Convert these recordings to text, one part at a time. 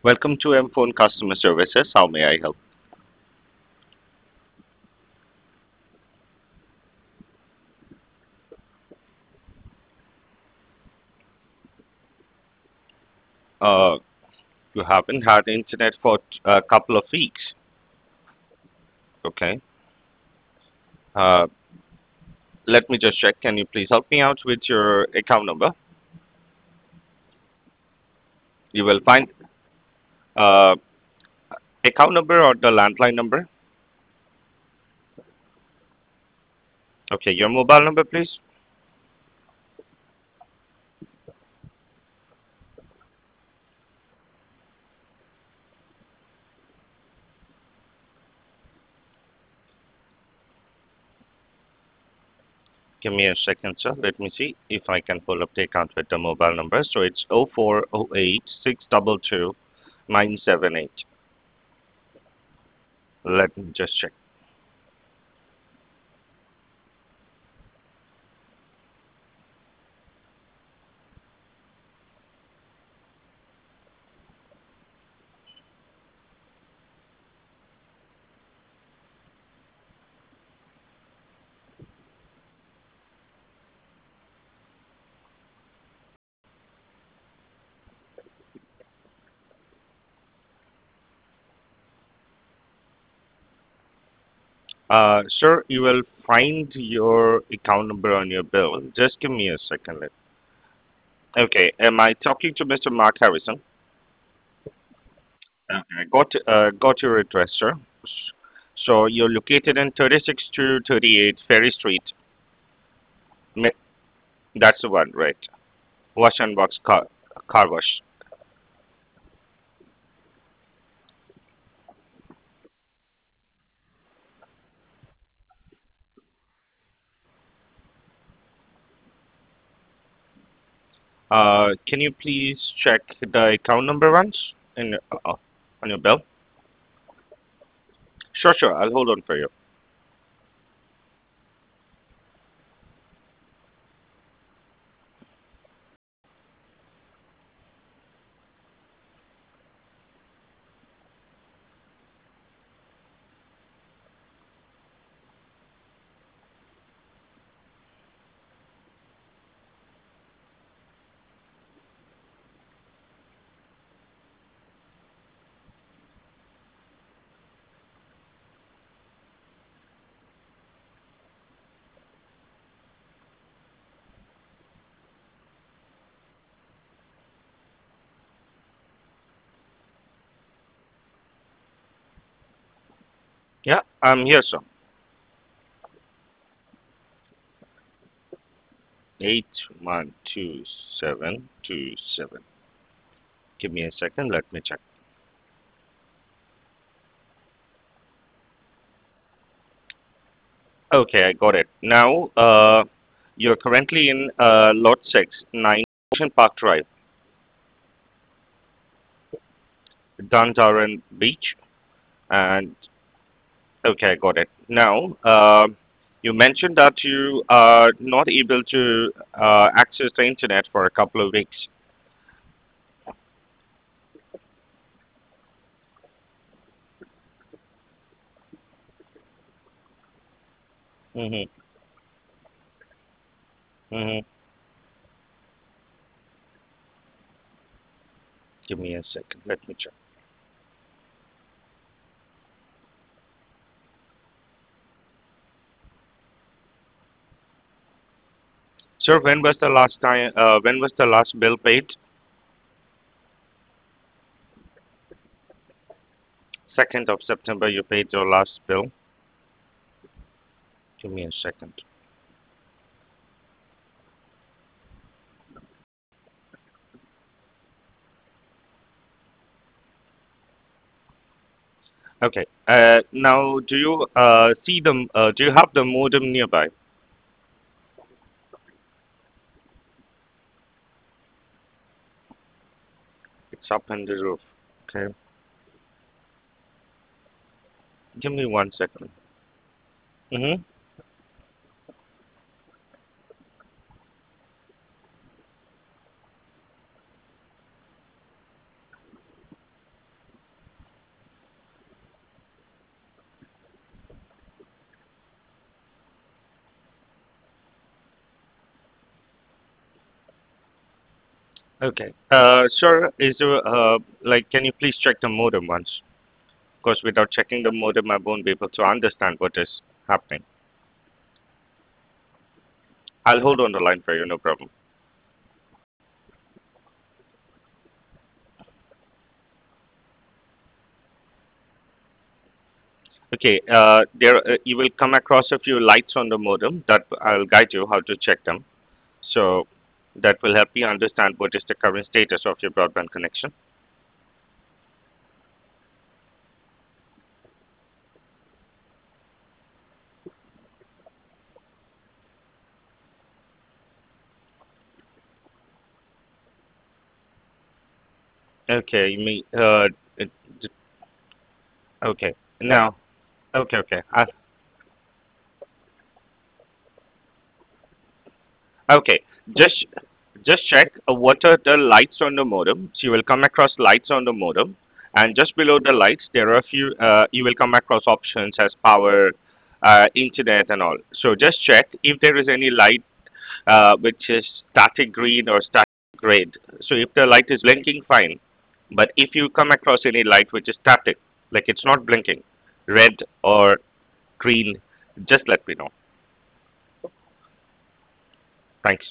Welcome to M Phone Customer Services. How may I help? Uh, you haven't had internet for a couple of weeks. Okay. Uh, Let me just check. Can you please help me out with your account number? You will find uh, account number or the landline number. Okay, your mobile number, please. Give me a second, sir. Let me see if I can pull up the account with the mobile number. So it's 0408 622 978. Let me just check. Sir, you will find your account number on your bill. Just give me a second. Okay, am I talking to Mr. Mark Harrison? Okay, got your address, sir. So you're located in 36 to 38 Ferry Street. Mi- That's the one, right? Wash and Box car wash. Can you please check the account number once in on your bill? Sure, sure. I'll hold on for you. Yeah, I'm here, sir. 812727. Give me a second. Let me check. Okay, I got it. Now, you're currently in Lot 6, 9 Ocean Park Drive, Dundarren Beach. And, okay, I got it. Now, you mentioned that you are not able to access the internet for a couple of weeks. Mm-hmm. Mm-hmm. Give me a second. Let me check. Sir, when was the last time, when was the last bill paid? 2nd of September, you paid your last bill. Give me a second. Okay. Now, do you see the? Do you have the modem nearby? It's up in the roof. Okay. Give me 1 second. Mm-hmm. Okay. Sir, is there, like, can you please check the modem once? Because without checking the modem, I won't be able to understand what is happening. I'll hold on the line for you, no problem. Okay. You will come across a few lights on the modem that I'll guide you how to check them. So that will help you understand what is the current status of your broadband connection. Okay. It, okay. Now. Okay. Okay. Okay, just just check what are the lights on the modem. So you will come across lights on the modem, and just below the lights there are a few. You will come across options as power, internet, and all. So just check if there is any light which is static green or static red. So if the light is blinking, fine. But if you come across any light which is static, like it's not blinking, red or green, just let me know. Thanks.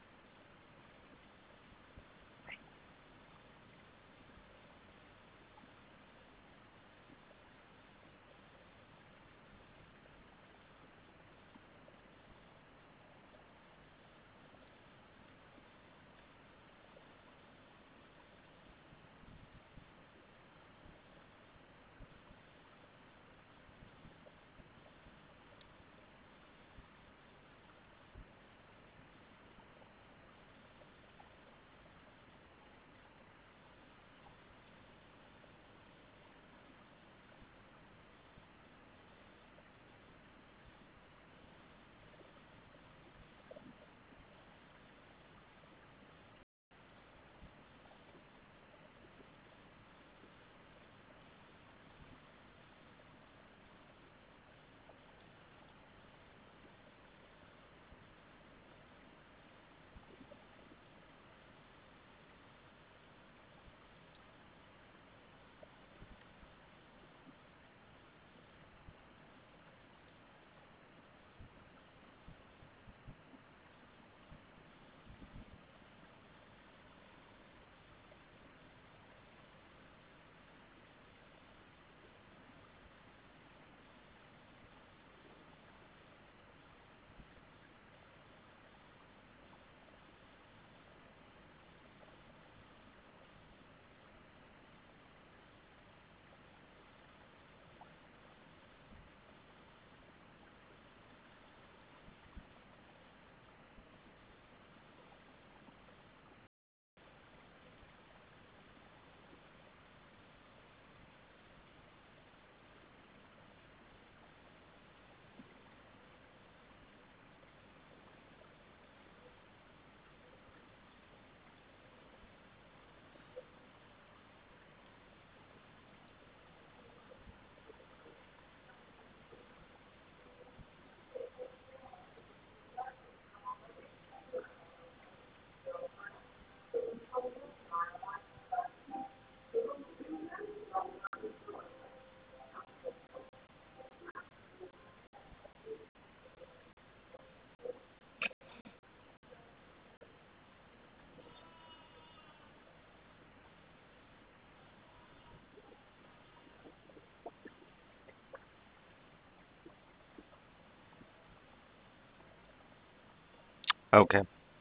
Okay.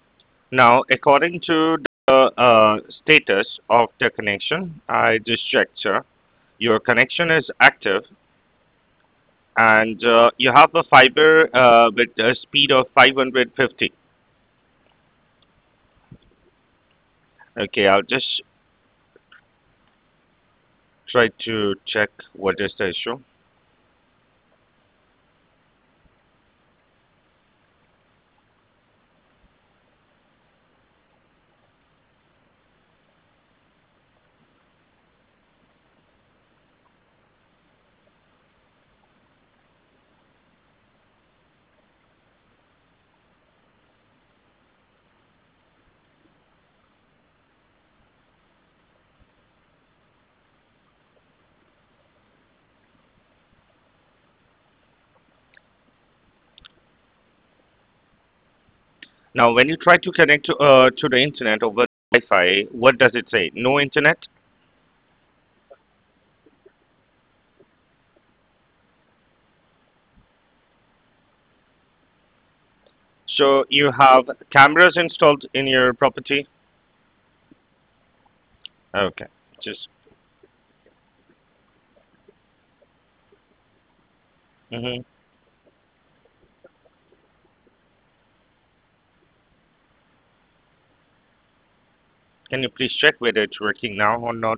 Now, according to the status of the connection, I just checked, sir. Your connection is active, and you have a fiber with a speed of 550. Okay, I'll just try to check what is the issue. Now, when you try to connect to the internet over Wi-Fi, what does it say? No internet? So you have cameras installed in your property? Okay. Just hmm Can you please check whether it's working now or not?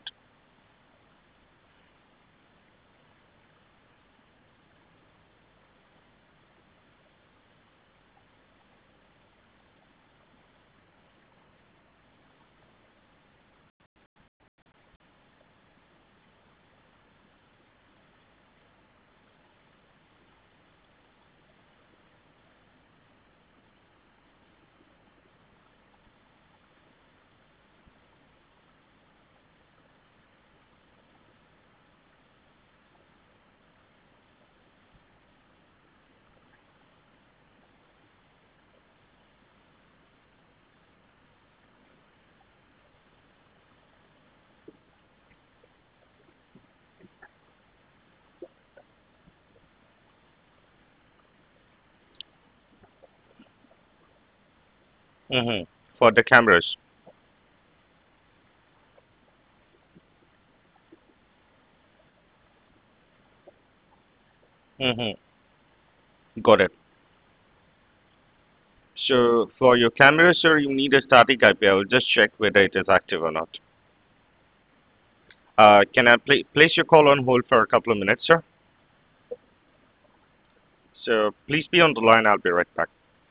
hmm For the cameras. hmm Got it. So for your camera, sir, you need a static IP. I will just check whether it is active or not. Can I place your call on hold for a couple of minutes, sir? So please be on the line. I'll be right back.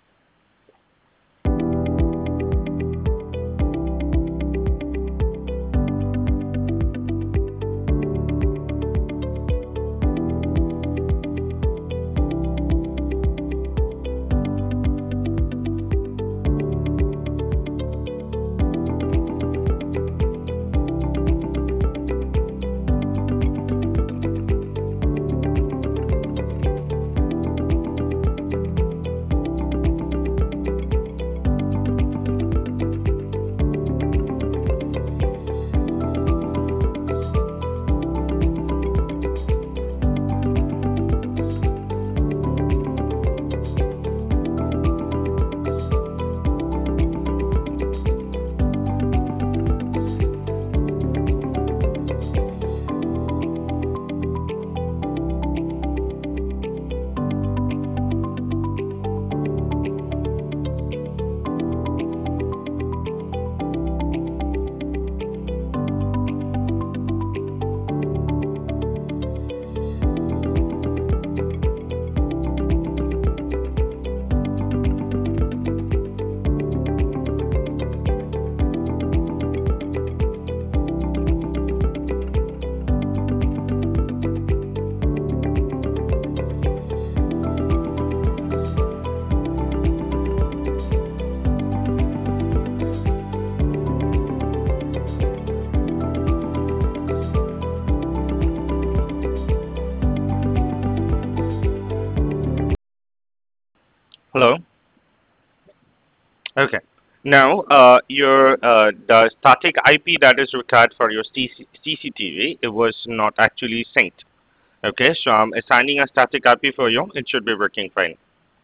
Hello. Okay. Now, the static IP that is required for your CCTV, it was not actually synced. Okay, so I'm assigning a static IP for you. It should be working fine.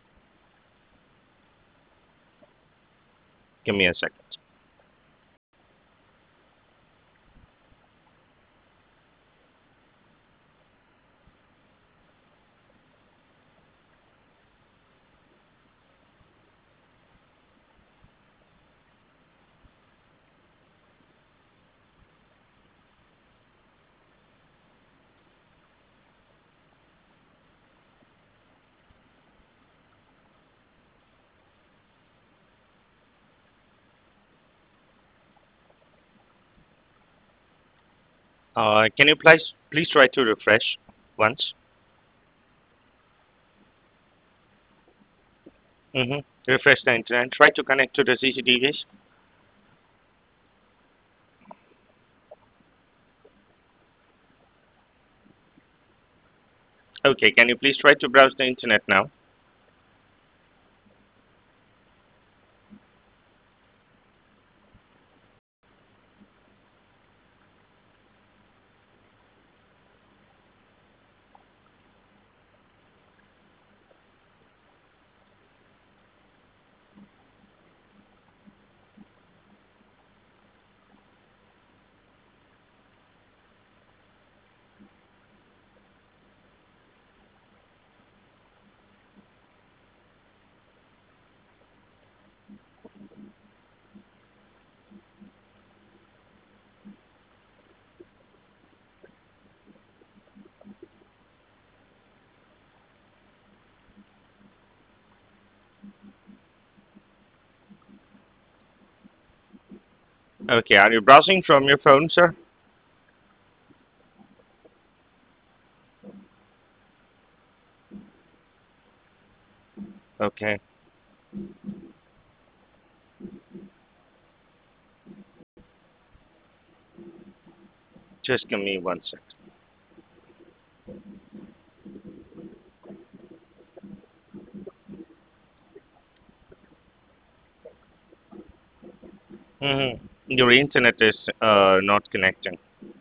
Give me a second. Can you please try to refresh once? Refresh the internet. Try to connect to the CCTVs. Okay, can you please try to browse the internet now? Okay, are you browsing from your phone, sir? Okay, just give me one sec. Your internet is not connecting.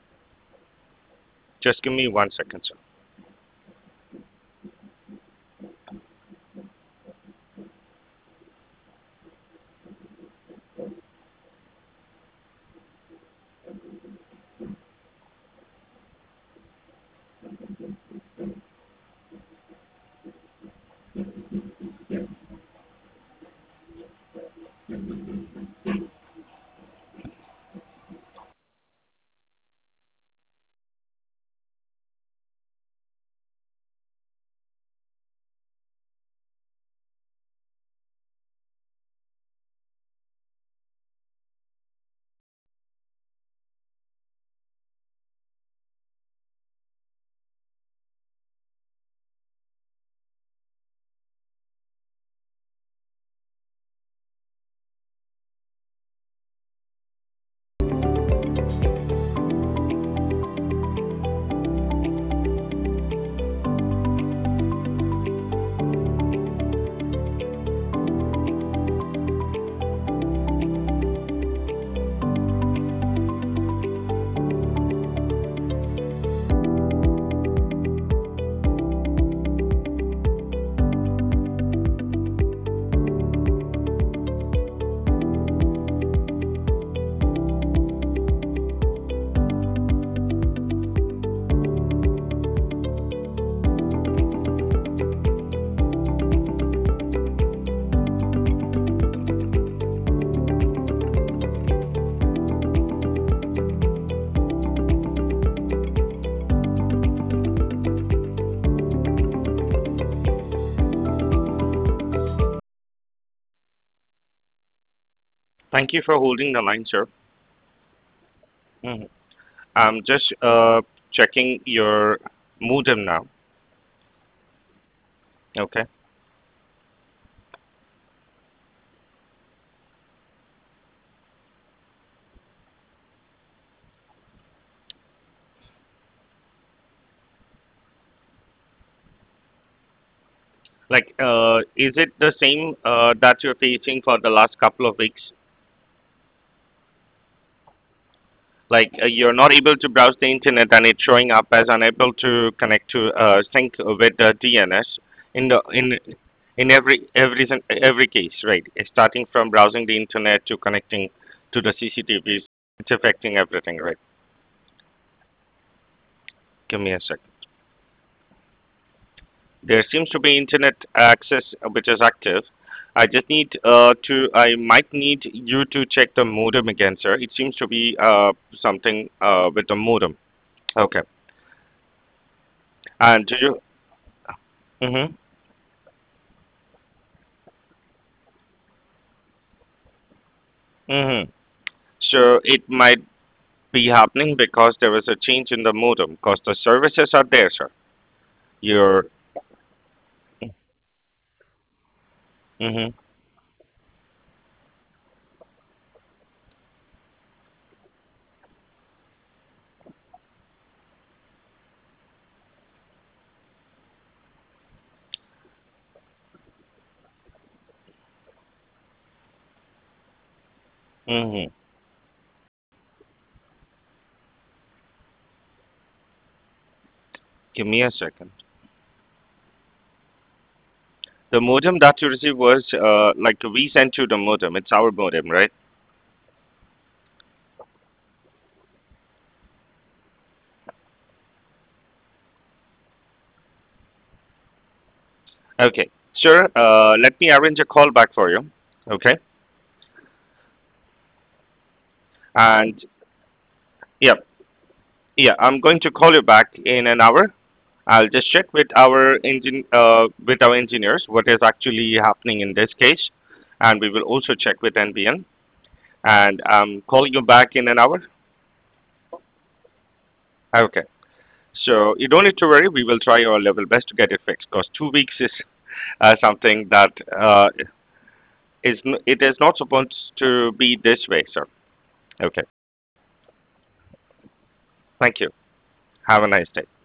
Just give me 1 second, sir. Thank you for holding the line, sir. Mhm. I'm just checking your modem now. Okay. Like, is it the same that you're facing for the last couple of weeks? Like, you're not able to browse the internet and it's showing up as unable to connect to sync with the DNS in the in every case, right? It's starting from browsing the internet to connecting to the CCTVs. It's affecting everything, right? Give me a sec. There seems to be internet access which is active. I might need you to check the modem again, sir. It seems to be something with the modem. Okay. And do you? Mm-hmm. Mm-hmm. So it might be happening because there was a change in the modem because the services are there, sir. Your. Mm-hmm. Mm-hmm. Give me a second. The modem that you received was like we sent you the modem. It's our modem, right? Okay. Sure. Let me arrange a call back for you. Okay. And yeah, yeah, I'm going to call you back in an hour. I'll just check with our engineers what is actually happening in this case, and we will also check with NBN. And I'm calling you back in an hour. Okay. So you don't need to worry. We will try our level best to get it fixed. Because 2 weeks is something that it is not supposed to be this way, sir. Okay. Thank you. Have a nice day.